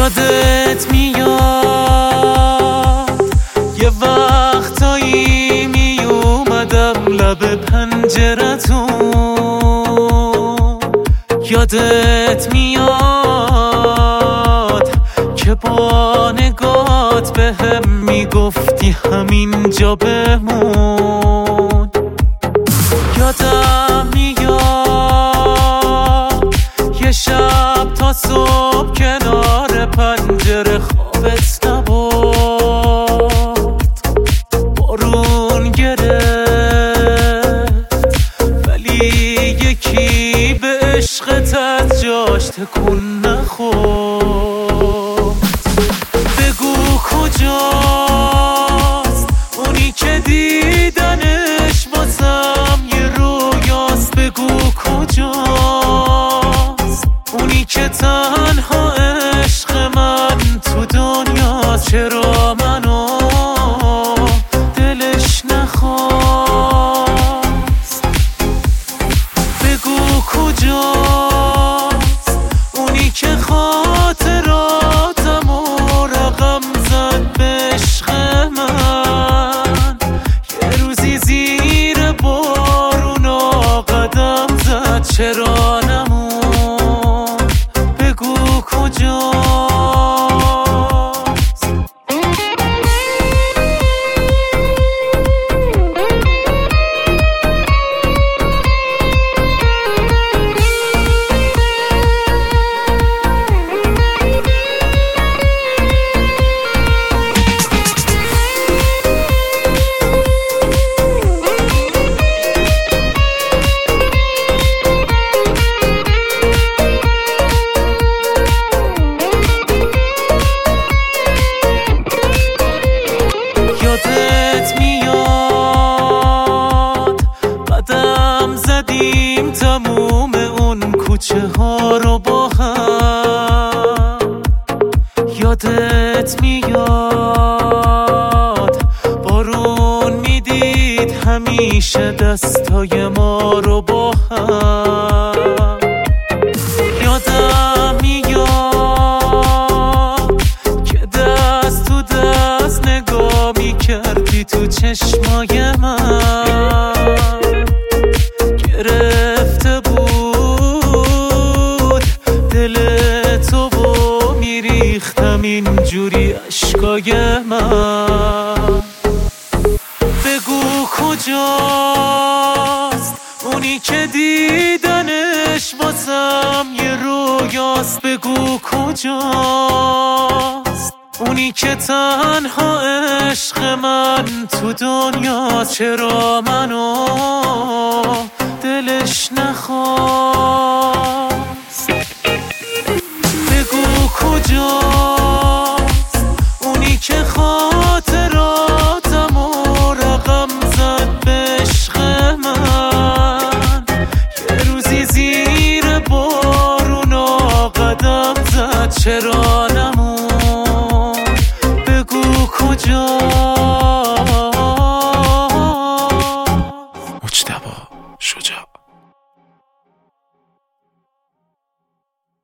یادت میاد یه وقتایی می اومدم لب پنجرتون، یادت میاد که با نگات بهم میگفتی همینجا بمون. یادم میاد یه شب تا صبح کنار پنجره خوابت نبرد، بارون گرفت ولی یکی به عشقت از جاش تکون نخورد. بگو کجاست اونی که دیدنش واسم یه رویاست، بگو کجاست اونی که تنها عشق من تو دنیاست، چرا منو دلش نخواست. بگو کجاست اونی که خاطراتم و رقم زد به عشق من، یه روزی زیر بارونا قدم زد چرا نمون. بگو کجاست. یادت میاد قدم زدیم تموم اون کوچه ها رو با هم، یادت میاد بارون میدید همیشه دستای ما رو با هم. یادم میاد که دست تو دست نگاه میکردی تو چشمای من، گرفته بود دل تو و میریختم اینجوری اشکای من. بگو کجاست اونی که دیدنش واسم یه رویاست، بگو کجاست اونی که تنها عشق من تو دنیاست، چرا منو دلش نخواست. بگو کجاست اونی که خاطراتم و رقم زد به عشق من، یه روزی زیر بارونا قدم زد چرا